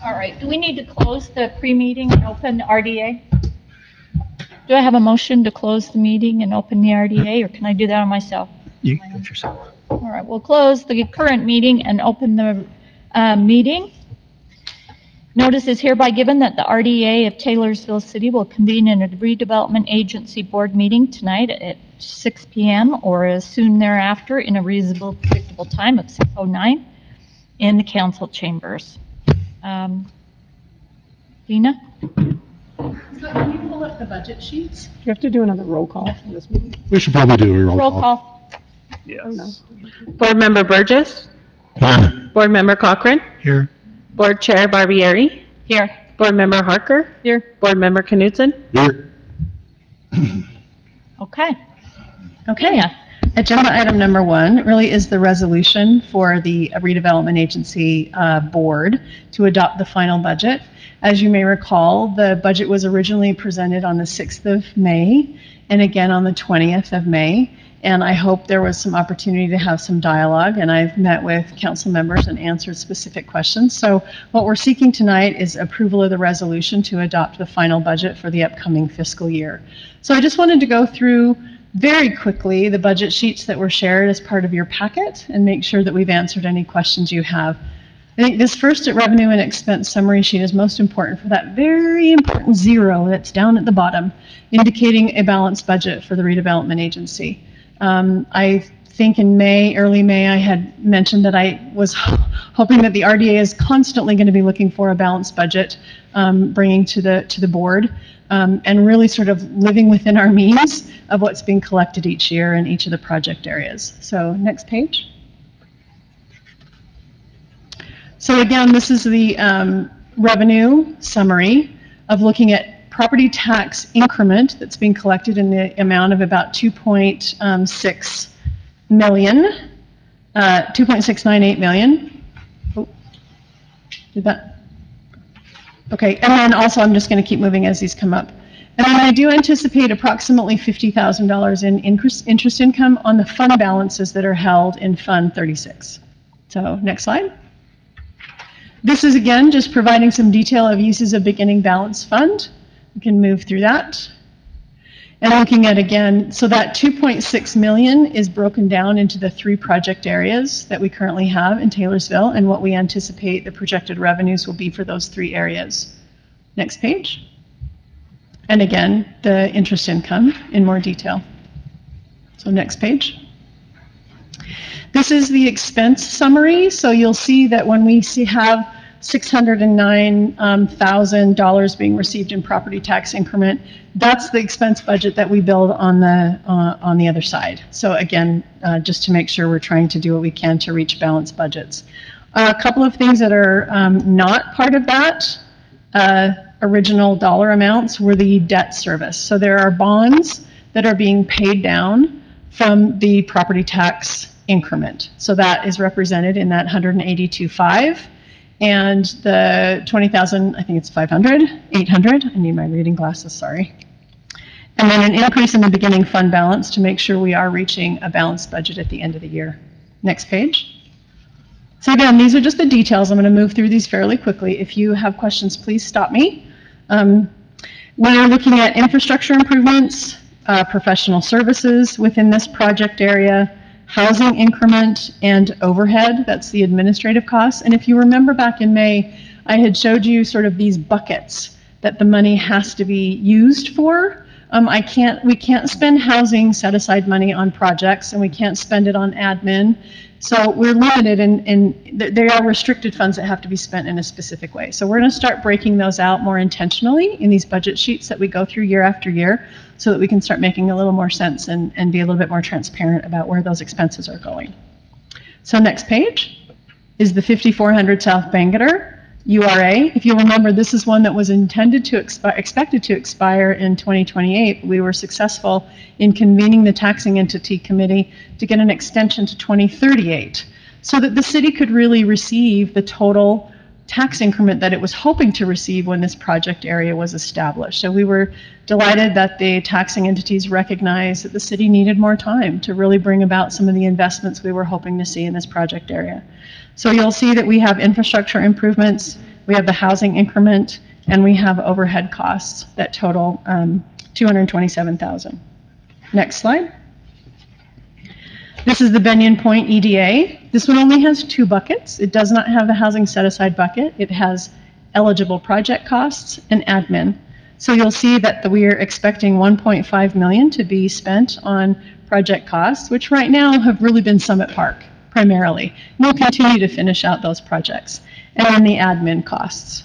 All right, do we need to close the pre-meeting and open RDA? Do I have a motion to close the meeting and open the RDA, or can I do that on myself? You can do it yourself. All right, we'll close the current meeting and open the meeting. Notice is hereby given that the RDA of Taylorsville City will convene in a redevelopment agency board meeting tonight at 6 p.m. or as soon thereafter in a reasonable, predictable time of 6:09 in the council chambers. Dina? So can you pull up the budget sheets? Do you have to do another roll call for this meeting? We should probably do a Roll call. Yes. Board Member Burgess? Here. Board Member Cochran? Here. Board Chair Barbieri? Here. Board Member Harker? Here. Board Member Knudsen? Here. Okay. Okay. Agenda item number 1 really is the resolution for the redevelopment agency board to adopt the final budget. As you may recall, the budget was originally presented on the 6th of May and again on the 20th of May. And I hope there was some opportunity to have some dialogue, and I've met with council members and answered specific questions. So what we're seeking tonight is approval of the resolution to adopt the final budget for the upcoming fiscal year. So I just wanted to go through very quickly the budget sheets that were shared as part of your packet and make sure that we've answered any questions you have. I think this first revenue and expense summary sheet is most important for that very important 0 that's down at the bottom, indicating a balanced budget for the redevelopment agency. I think in May, early May, I had mentioned that I was hoping that the RDA is constantly going to be looking for a balanced budget, bringing to the board, and really sort of living within our means of what's being collected each year in each of the project areas. So next page. So again, this is the revenue summary of looking at property tax increment that's being collected in the amount of about 2.6 million, 2.698 million. Oh, did that? Okay, and then also I'm just going to keep moving as these come up. And then I do anticipate approximately $50,000 in interest income on the fund balances that are held in Fund 36. So next slide. This is again just providing some detail of uses of beginning balance fund. We can move through that. And looking at again, so that 2.6 million is broken down into the 3 project areas that we currently have in Taylorsville and what we anticipate the projected revenues will be for those 3 areas. Next page. And again, the interest income in more detail. So next page. This is the expense summary. So you'll see that when we have $609,000 being received in property tax increment, that's the expense budget that we build on the other side. So again, just to make sure we're trying to do what we can to reach balanced budgets. A couple of things that are not part of that original dollar amounts were the debt service. So there are bonds that are being paid down from the property tax increment. So that is represented in that 182.5. And the 20,000, I think it's 500, 800. I need my reading glasses, sorry. And then an increase in the beginning fund balance to make sure we are reaching a balanced budget at the end of the year. Next page. So again, these are just the details. I'm going to move through these fairly quickly. If you have questions, please stop me. We're looking at infrastructure improvements, professional services within this project area, housing increment, and overhead. That's the administrative costs. And if you remember back in May, I had showed you sort of these buckets that the money has to be used for. We can't spend housing set aside money on projects, and we can't spend it on admin. So we're limited, and there are restricted funds that have to be spent in a specific way. So we're going to start breaking those out more intentionally in these budget sheets that we go through year after year, so that we can start making a little more sense and be a little bit more transparent about where those expenses are going. So next page is the 5400 South Bangerter URA. If you remember, this is one that was intended to expected to expire in 2028. We were successful in convening the taxing entity committee to get an extension to 2038 so that the city could really receive the total tax increment that it was hoping to receive when this project area was established. So we were delighted that the taxing entities recognized that the city needed more time to really bring about some of the investments we were hoping to see in this project area. So you'll see that we have infrastructure improvements we have the housing increment, and we have overhead costs that total $227,000. Next slide. This is the Benyon Point EDA. This one only has 2 buckets. It does not have the housing set-aside bucket. It has eligible project costs and admin. So you'll see that we are expecting $1.5 million to be spent on project costs, which right now have really been Summit Park, primarily. We'll continue to finish out those projects. And then the admin costs.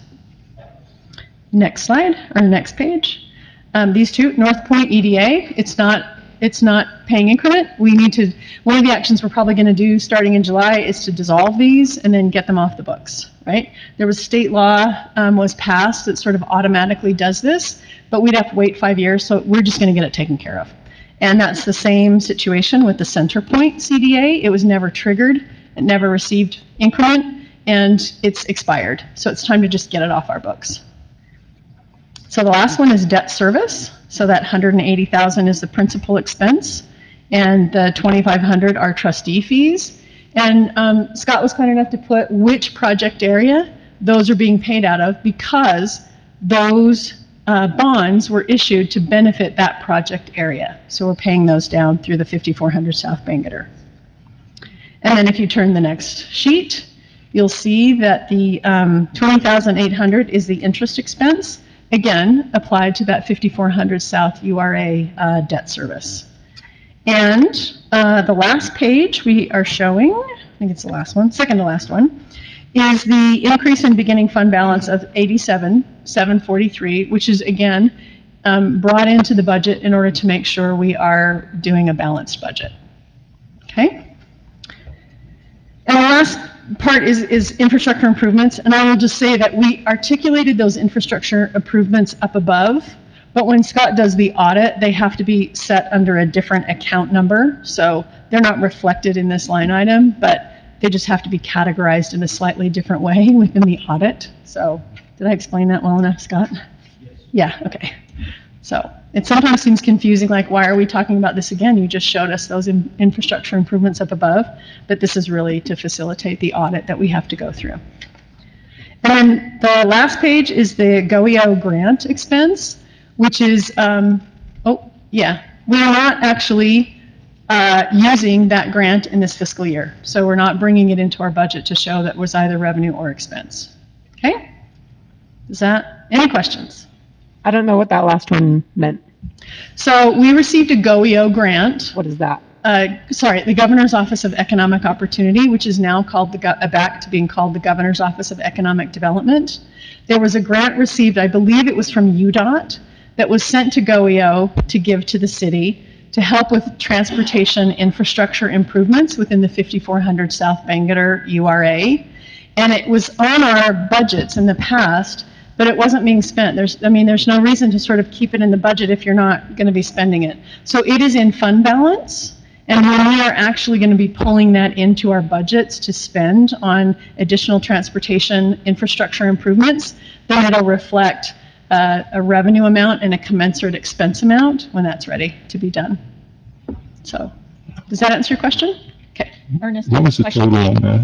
Next slide, or next page. These two, North Point EDA, it's not paying increment. One of the actions we're probably going to do starting in July is to dissolve these and then get them off the books, right? There was state law was passed that sort of automatically does this, but we'd have to wait 5 years, so we're just going to get it taken care of. And that's the same situation with the CenterPoint CDA. It was never triggered, it never received increment, and it's expired. So it's time to just get it off our books. So the last one is debt service. So that $180,000 is the principal expense, and the $2,500 are trustee fees. And Scott was kind enough to put which project area those are being paid out of, because those bonds were issued to benefit that project area. So we're paying those down through the 5400 South Bangerter. And then if you turn the next sheet, you'll see that the $20,800 is the interest expense, again, applied to that 5400 South URA debt service. And the last page we are showing, I think it's the last one, second to last one, is the increase in beginning fund balance of $87,743, which is, again, brought into the budget in order to make sure we are doing a balanced budget. Okay? And the last part is infrastructure improvements, and I will just say that we articulated those infrastructure improvements up above, but when Scott does the audit, they have to be set under a different account number, so they're not reflected in this line item, but they just have to be categorized in a slightly different way within the audit. So, did I explain that well enough, Scott? Yes. Yeah, okay. So, it sometimes seems confusing, like, why are we talking about this again? You just showed us those infrastructure improvements up above, but this is really to facilitate the audit that we have to go through. And then the last page is the GOEO grant expense, which is, we're not actually using that grant in this fiscal year. So we're not bringing it into our budget to show that was either revenue or expense. Okay? Any questions? I don't know what that last one meant. So we received a GOEO grant. What is that? The Governor's Office of Economic Opportunity, which is now called back to being called the Governor's Office of Economic Development. There was a grant received, I believe it was from UDOT, that was sent to GOEO to give to the city to help with transportation infrastructure improvements within the 5400 South Bangerter URA. And it was on our budgets in the past, but it wasn't being spent. There's no reason to sort of keep it in the budget if you're not going to be spending it. So it is in fund balance, and when we are actually going to be pulling that into our budgets to spend on additional transportation infrastructure improvements, then it'll reflect a revenue amount and a commensurate expense amount when that's ready to be done. So, does that answer your question? Okay. Ernest, What was the question? total on that?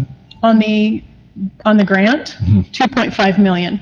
On the grant, $2.5 million.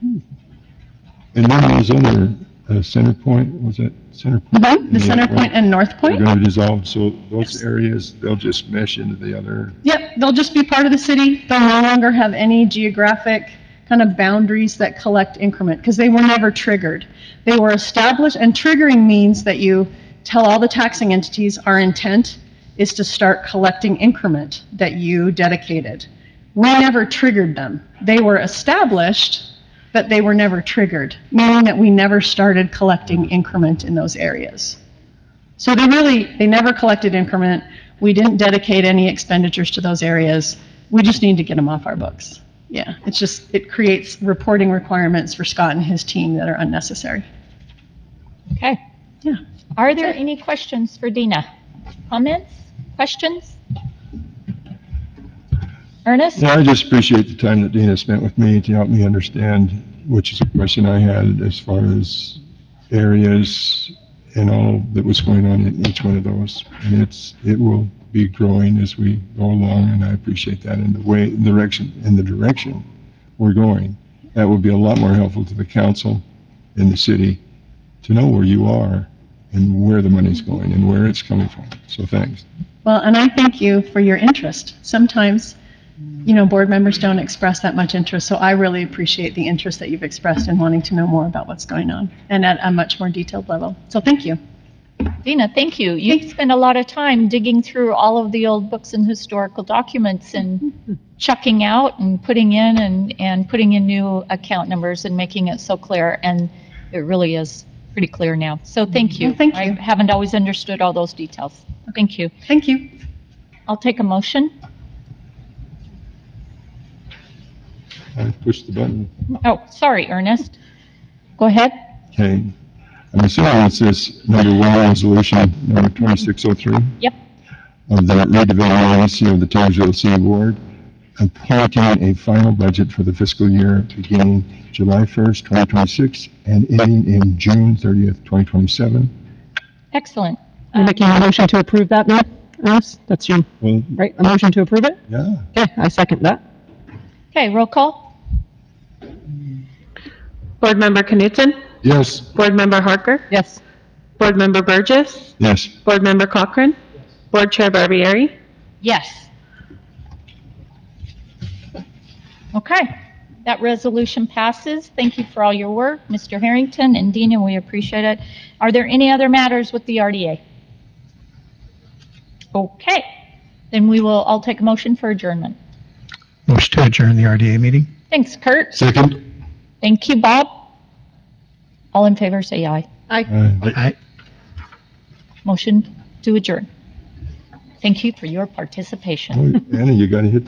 And then those other CenterPoint, was it CenterPoint? The CenterPoint and North They're Point. going to dissolve, so those areas, they'll just mesh into the other. Yep, they'll just be part of the city. They'll no longer have any geographic kind of boundaries that collect increment, because they were never triggered. They were established, and triggering means that you tell all the taxing entities our intent is to start collecting increment that you dedicated. We never triggered them. They were established, but they were never triggered, meaning that we never started collecting increment in those areas. So they never collected increment. We didn't dedicate any expenditures to those areas. We just need to get them off our books. Yeah, it creates reporting requirements for Scott and his team that are unnecessary. Okay. Yeah. Are there any questions for Dina? Comments? Questions? Ernest? Yeah, I just appreciate the time that Dina spent with me to help me understand, which is a question I had as far as areas and all that was going on in each one of those. And it will be growing as we go along, and I appreciate that in the direction we're going. that would be a lot more helpful to the council and the city to know where you are and where the money's going and where it's coming from. So thanks. Well, and I thank you for your interest. Sometimes, board members don't express that much interest, so I really appreciate the interest that you've expressed in wanting to know more about what's going on and at a much more detailed level. So thank you. Dina, thank you. You spent a lot of time digging through all of the old books and historical documents and chucking out and putting in and putting in new account numbers and making it so clear. And it really is pretty clear now. So thank you. Well, thank you. I haven't always understood all those details. Thank you. Thank you. I'll take a motion. I pushed the button. Oh, sorry, Ernest. Go ahead. Okay. I'm assuming it's this number one resolution, number 2603. Yep. Of the redevelopment agency of the Taylorsville City Board, appointing a final budget for the fiscal year beginning July 1st, 2026, and ending in June 30th, 2027. Excellent. You're making a motion to approve that now? Alice? That's your, Well, right, a motion to approve it? yeah. Okay, I second that. Okay, roll call. Board Member Knutson? Yes. Board Member Harker? Yes. Board Member Burgess? Yes. Board Member Cochran? Board Chair Barbieri? Yes. Okay, that resolution passes. Thank you for all your work, Mr. Harrington and Dina, we appreciate it. Are there any other matters with the RDA? Okay, then I'll take a motion for adjournment. Motion to adjourn the RDA meeting. Thanks, Kurt. Second. Thank you, Bob. All in favor, say aye. Aye. Motion to adjourn. Thank you for your participation. Oh, Anna, you got to hit